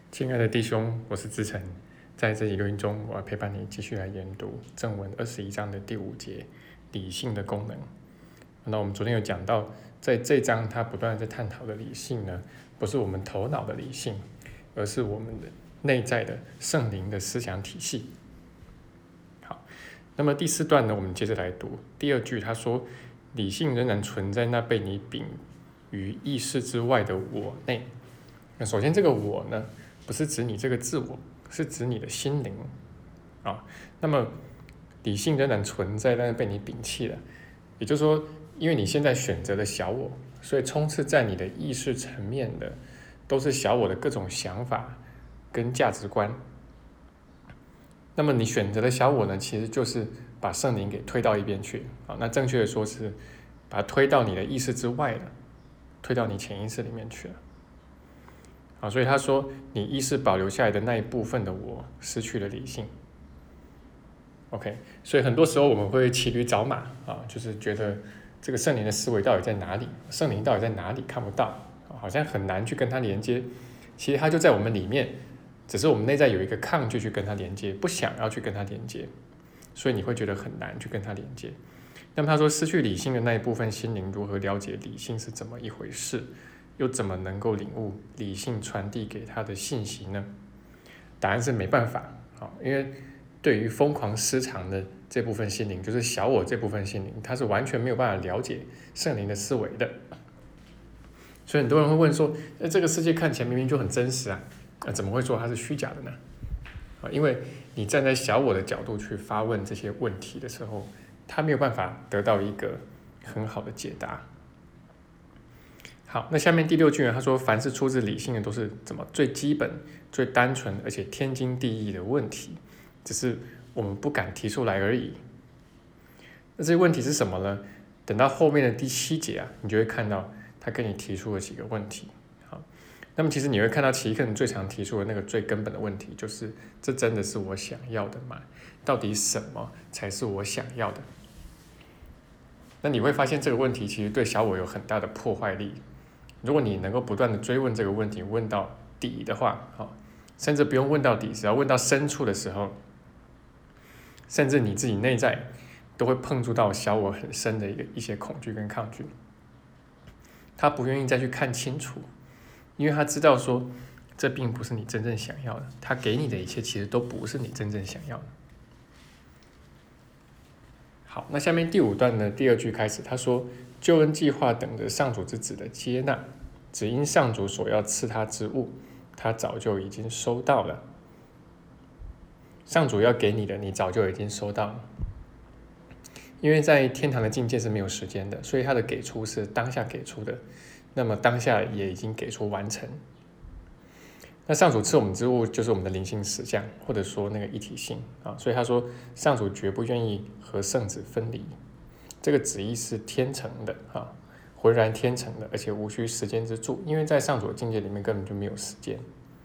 亲爱的弟兄，我是志成，在这一录音中，我要陪伴你继续来研读正文21章的第5节，理性的功能。那我们昨天有讲到，在这章他不断在探讨的理性呢，不是我们头脑的理性，而是我们的内在的圣灵的思想体系。好，那么第4段呢，我们接着来读第2句，他说，理性仍然存在那被你秉于意识之外的我内。那首先这个我呢，不是指你这个自我，是指你的心灵啊。那么理性仍然存在，但是被你摒弃了。也就是说，因为你现在选择了小我，所以充斥在你的意识层面的都是小我的各种想法跟价值观。那么你选择的小我呢，其实就是把圣灵给推到一边去啊。那正确的说是把它推到你的意识之外了，推到你潜意识里面去了。所以他说，你意识保留下来的那一部分的我失去了理性。OK， 所以很多时候我们会骑驴找马就是觉得这个圣灵的思维到底在哪里？圣灵到底在哪里？看不到，好像很难去跟它连接。其实它就在我们里面，只是我们内在有一个抗拒去跟它连接，不想要去跟它连接，所以你会觉得很难去跟它连接。那么他说，失去理性的那一部分心灵如何了解理性是怎么一回事？又怎么能够领悟理性传递给他的信息呢？答案是没办法，因为对于疯狂失常的这部分心灵，就是小我这部分心灵，它是完全没有办法了解圣灵的思维的。所以很多人会问说，这个世界看起来明明就很真实啊，怎么会说它是虚假的呢？因为你站在小我的角度去发问这些问题的时候，他没有办法得到一个很好的解答。好，那下面第6句呢？他说，凡是出自理性的，都是怎么最基本、最单纯，而且天经地义的问题，只是我们不敢提出来而已。那这些问题是什么呢？等到后面的第7节你就会看到他跟你提出了几个问题。好，那么其实你会看到奇克最常提出的那个最根本的问题，就是这真的是我想要的吗？到底什么才是我想要的？那你会发现这个问题其实对小我有很大的破坏力。如果你能够不断的追问这个问题，问到底的话，甚至不用问到底，只要问到深处的时候，甚至你自己内在都会碰触到小我很深的一些恐惧跟抗拒。他不愿意再去看清楚，因为他知道说这并不是你真正想要的，他给你的一切其实都不是你真正想要的。好，那下面第5段的第2句开始，他说，救恩计划等着上主之子的接纳，只因上主所要赐他之物，他早就已经收到了。上主要给你的，你早就已经收到了。因为在天堂的境界是没有时间的，所以他的给出是当下给出的，那么当下也已经给出完成。那上主赐我们之物就是我们的灵性实相，或者说那个一体性所以他说，上主绝不愿意和圣子分离。这个旨意是天成的浑然天成的，而且无需时间之助，因为在上主的境界里面根本就没有时间。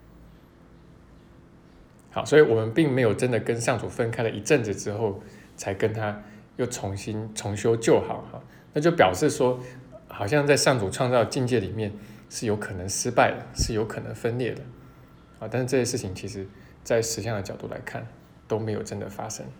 好，所以我们并没有真的跟上主分开了一阵子之后，才跟他又重新重修旧好，那就表示说，好像在上主创造的境界里面是有可能失败的，是有可能分裂的但是这些事情其实在实相的角度来看都没有真的发生。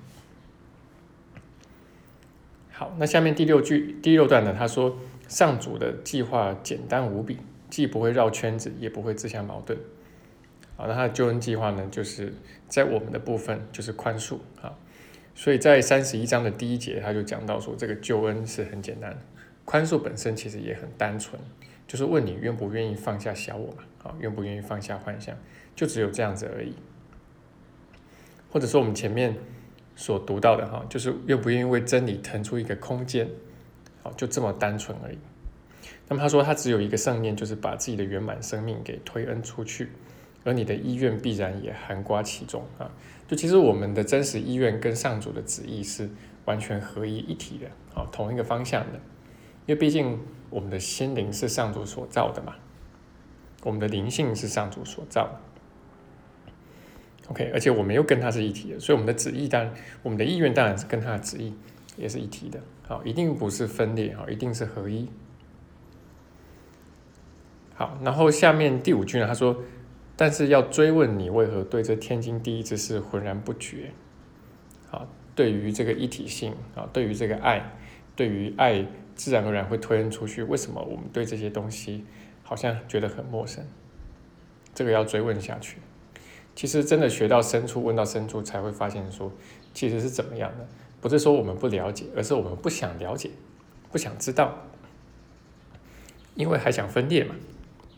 好，那下面第6段呢，他说，上主的计划简单无比，既不会绕圈子，也不会自相矛盾。那他的救恩计划呢，就是在我们的部分就是宽恕所以在31章的第1节，他就讲到说，这个救恩是很简单，宽恕本身其实也很单纯，就是问你愿不愿意放下小我嘛，愿不愿意放下幻象，就只有这样子而已。或者说我们前面所读到的就是愿不愿意为真理腾出一个空间，就这么单纯而已。那么他说，他只有一个圣念，就是把自己的圆满生命给推恩出去，而你的意愿必然也含括其中就其实我们的真实意愿跟上主的旨意是完全合一体的同一个方向的。因为毕竟我们的心灵是上主所造的嘛，我们的灵性是上主所造的。OK， 而且我们又跟他是一体的，所以我们的旨意我们的意愿当然是跟他的旨意也是一体的一定不是分裂一定是合一。好，然后下面第5句呢，他说， 但是要追问你为何对这天经地义之事浑然不觉，对于这个一体性，对于这个爱，对于爱自然而然会推恩出去，为什么我们对这些东西好像觉得很陌生？这个要追问下去。其实真的学到深处，问到深处，才会发现说其实是怎么样的，不是说我们不了解，而是我们不想了解，不想知道，因为还想分裂嘛。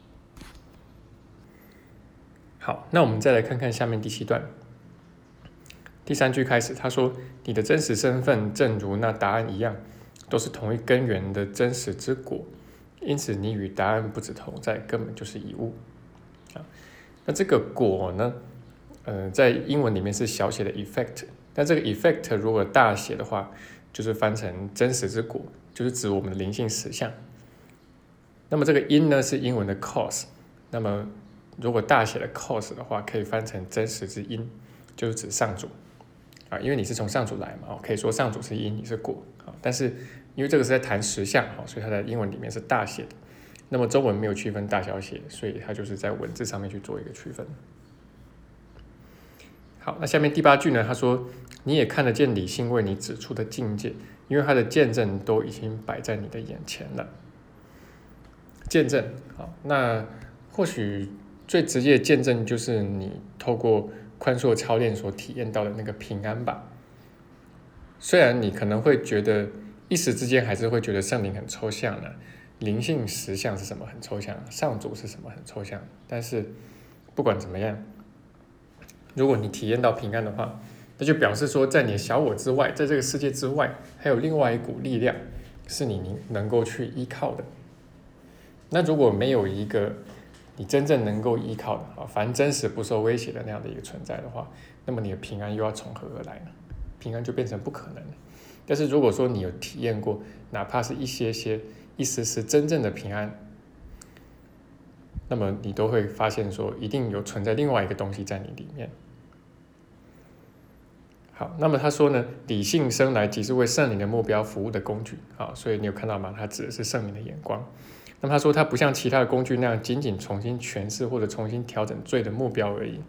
好，那我们再来看看下面第7段第3句开始，他说：“你的真实身份正如那答案一样，都是同一根源的真实之果，因此你与答案不只同在，根本就是一物。”那这个果呢，在英文里面是小写的 effect， 但这个 effect 如果大写的话，就是翻成真实之果，就是指我们的灵性实相。那么这个因呢是英文的 cause， 那么如果大写的 cause 的话，可以翻成真实之因，就是指上主因为你是从上主来嘛，可以说上主是因，你是果但是因为这个是在谈实相所以它的英文里面是大写的。那么中文没有区分大小写，所以它就是在文字上面去做一个区分。好，那下面第8句呢，他说：“你也看得见理性为你指出的境界，因为它的见证都已经摆在你的眼前了。”见证，那或许最直接的见证就是你透过宽恕操练所体验到的那个平安吧。虽然你可能会觉得一时之间还是会觉得圣灵很抽象的，灵性实相是什么很抽象，上主是什么很抽象，但是不管怎么样，如果你体验到平安的话，那就表示说在你的小我之外，在这个世界之外，还有另外一股力量是你能够去依靠的。那如果没有一个你真正能够依靠的凡真实不受威胁的那样的一个存在的话，那么你的平安又要从何而来呢？平安就变成不可能了。但是如果说你有体验过哪怕是一丝丝真正的平安，那么你都会发现说一定有存在另外一个东西在你里面。好，那么他说呢，理性生来即是为圣灵的目标服务的工具。所以你有看到吗？他指的是圣灵的眼光。那么他说他不像其他的工具那样仅仅重新诠释或者重新调整罪的目标而已。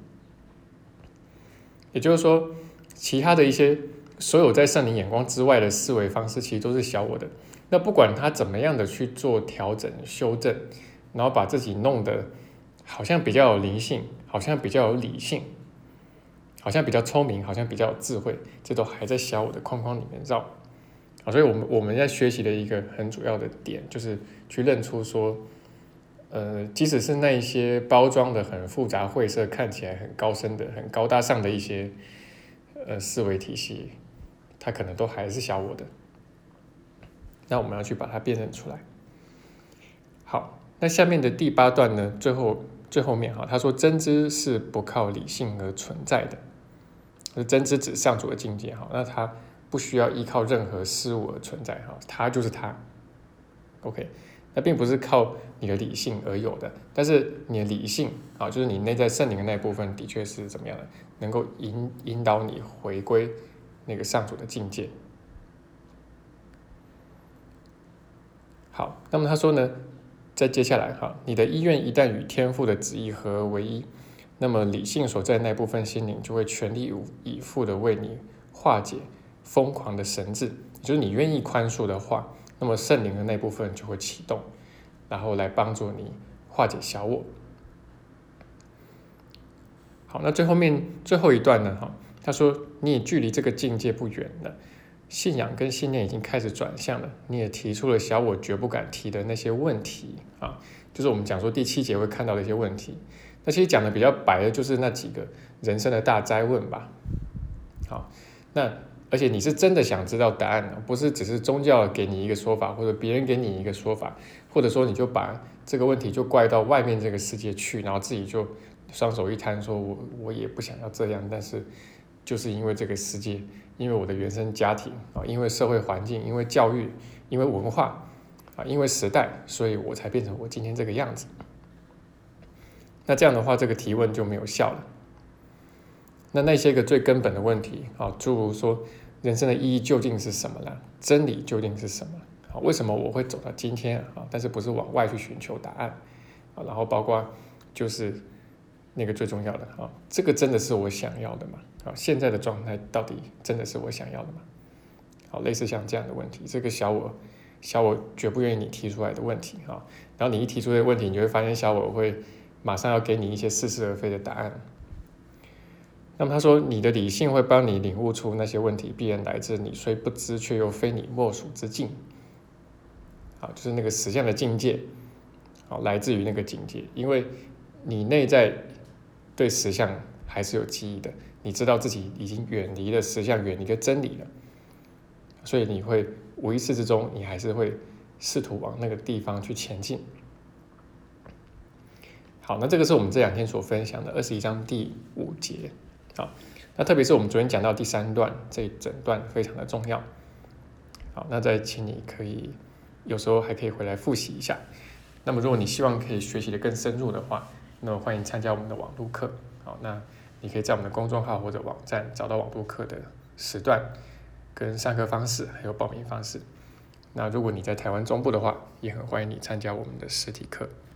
也就是说，其他的一些所有在圣灵眼光之外的思维方式，其实都是小我的。那不管他怎么样的去做调整、修正，然后把自己弄得好像比较有灵性，好像比较有理性，好像比较聪明，好像比较有智慧，这都还在小我的框框里面绕。所以我们在学习的一个很主要的点，就是去认出说，即使是那一些包装的很复杂晦涩，看起来很高深的、很高大上的一些思维体系，它可能都还是小我的。那我们要去把它辨认出来。好，那下面的第8段呢，最后面他说真知是不靠理性而存在的，真知指上主的境界那它不需要依靠任何事物而存在它就是它。OK， 那并不是靠你的理性而有的，但是你的理性就是你内在圣灵的那一部分，的确是怎么样的，能够引导你回归那个上主的境界。好，那么他说呢，在接下来你的意愿一旦与天父的旨意合而为一，那么理性所在的那部分心灵就会全力以赴的为你化解疯狂的神智，就是你愿意宽恕的话，那么圣灵的那部分就会启动，然后来帮助你化解小我。好，那最后一段呢他说你也距离这个境界不远了，信仰跟信念已经开始转向了，你也提出了小我绝不敢提的那些问题就是我们讲说第7节会看到的一些问题。那其实讲的比较白的就是那几个人生的大哉问吧。好，那而且你是真的想知道答案不是只是宗教给你一个说法，或者别人给你一个说法，或者说你就把这个问题就怪到外面这个世界去，然后自己就双手一摊说我也不想要这样，但是就是因为这个世界，因为我的原生家庭因为社会环境，因为教育，因为文化因为时代，所以我才变成我今天这个样子。那这样的话，这个提问就没有效了。那些个最根本的问题诸如说人生的意义究竟是什么呢？真理究竟是什么？为什么我会走到今天但是不是往外去寻求答案然后包括就是那个最重要的啊，这个真的是我想要的吗？啊，现在的状态到底真的是我想要的吗？好，类似像这样的问题，这个小我绝不愿意你提出来的问题啊，然后你一提出这个问题，你就会发现小我会马上要给你一些似是而非的答案。那么他说，你的理性会帮你领悟出那些问题必然来自你虽不知却又非你莫属之境。好，就是那个实相的境界，好，来自于那个境界，因为你内在对实相还是有记忆的，你知道自己已经远离了实相，远离了真理了，所以你会无意识之中，你还是会试图往那个地方去前进。好，那这个是我们这2天所分享的21章第5节。好，那特别是我们昨天讲到第3段，这一整段非常的重要。好，那再请你可以有时候还可以回来复习一下。那么如果你希望可以学习的更深入的话，那么欢迎参加我们的网络课。好，那你可以在我们的公众号或者网站找到网络课的时段、跟上课方式还有报名方式。那如果你在台湾中部的话，也很欢迎你参加我们的实体课。